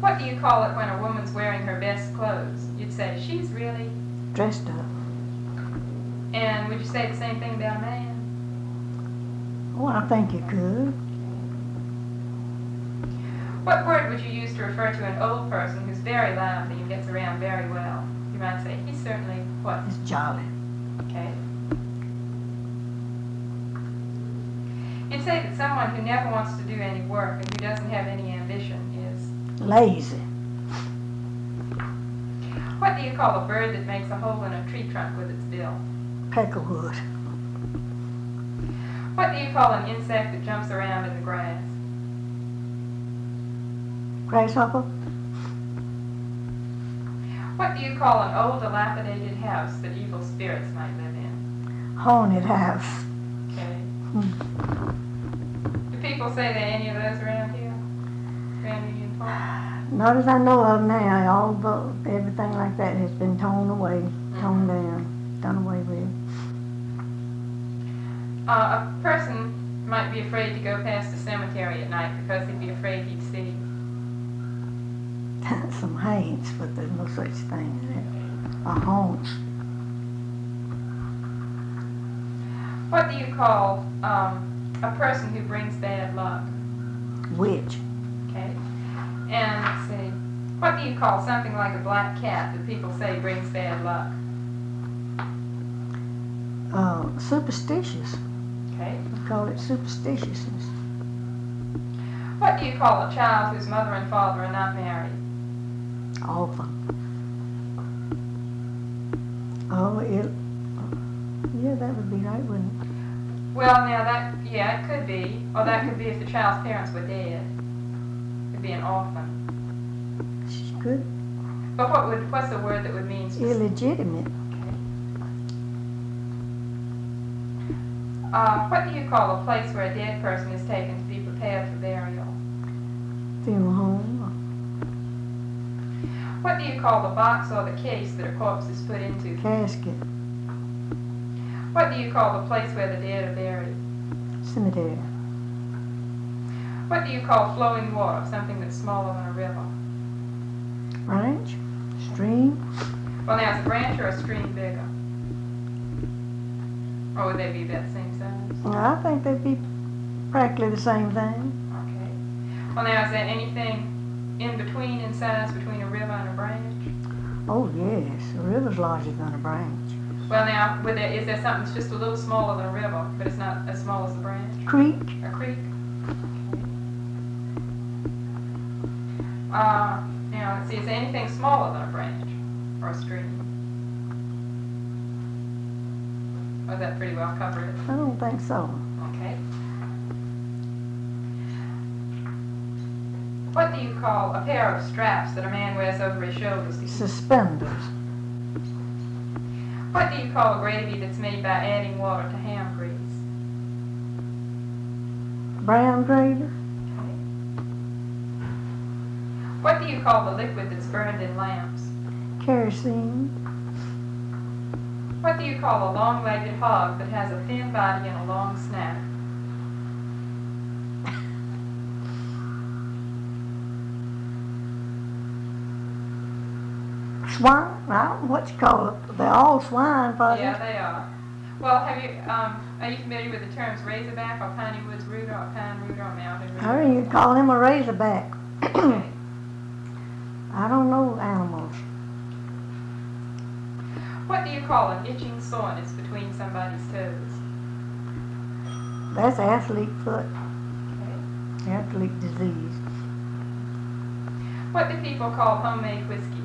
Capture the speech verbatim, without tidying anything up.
What do you call it when a woman's wearing her best clothes? You'd say, she's really... dressed up. And would you say the same thing about a man? Well, I think you could. What word would you use to refer to an old person who's very lively and gets around very well? You might say, he's certainly, what? It's jolly. Okay. You'd say that someone who never wants to do any work and who doesn't have any ambition is... lazy. What do you call a bird that makes a hole in a tree trunk with its bill? Peckerwood. What do you call an insect that jumps around in the grass? Grasshopper. What do you call an old, dilapidated house that evil spirits might live in? Haunted house. Okay. Hmm. Do people say that any of those around here? Around Union Park? Not as I know of now. All the, everything like that has been torn away, torn down, done away with. Uh, a person might be afraid to go past a cemetery at night because he'd be afraid he'd see. Some haunts, but there's no such thing. A haunt. What do you call um, a person who brings bad luck? Witch. Okay. And let's see. What do you call something like a black cat that people say brings bad luck? Uh, superstitious. Okay. We call it superstitiousness. What do you call a child whose mother and father are not married? Orphan. Oh, it. Yeah, that would be right, wouldn't it? Well, now that, yeah, it could be. Or that could be if the child's parents were dead. It'd be an orphan. She could. But what would, what's the word that would mean? Illegitimate. Okay. Uh, what do you call a place where a dead person is taken to be prepared for burial? Funeral home. What do you call the box or the case that a corpse is put into? Casket. What do you call the place where the dead are buried? Cemetery. What do you call flowing water, something that's smaller than a river? Branch. Stream. Well, now, is a branch or a stream bigger? Or would they be about the same size? Well, I think they'd be practically the same thing. Okay. Well, now, is there anything in between in size between a river and a branch? Oh, yes. A river's larger than a branch. Well, now, would there, is there something that's just a little smaller than a river, but it's not as small as a branch? Creek. A creek? Uh, now, let's see, is there anything smaller than a branch or a stream? Or is that pretty well covered? I don't think so. Okay. What do you call a pair of straps that a man wears over his shoulders? to keep- Suspenders. What do you call a gravy that's made by adding water to ham grease? Brown grader. Okay. What do you call the liquid that's burned in lamps? Kerosene. What do you call a long-legged hog that has a thin body and a long snout? Swine. I don't know what you call it. They're all swine, probably. Yeah, they are. Well, have you, um, are you familiar with the terms razorback or piney woods rooter or pine rooter or mountain rooter? I mean, you call him a razorback. Okay. I don't know animals. What do you call an itching soreness between somebody's toes? That's athlete foot. Okay. Athlete disease. What do people call homemade whiskey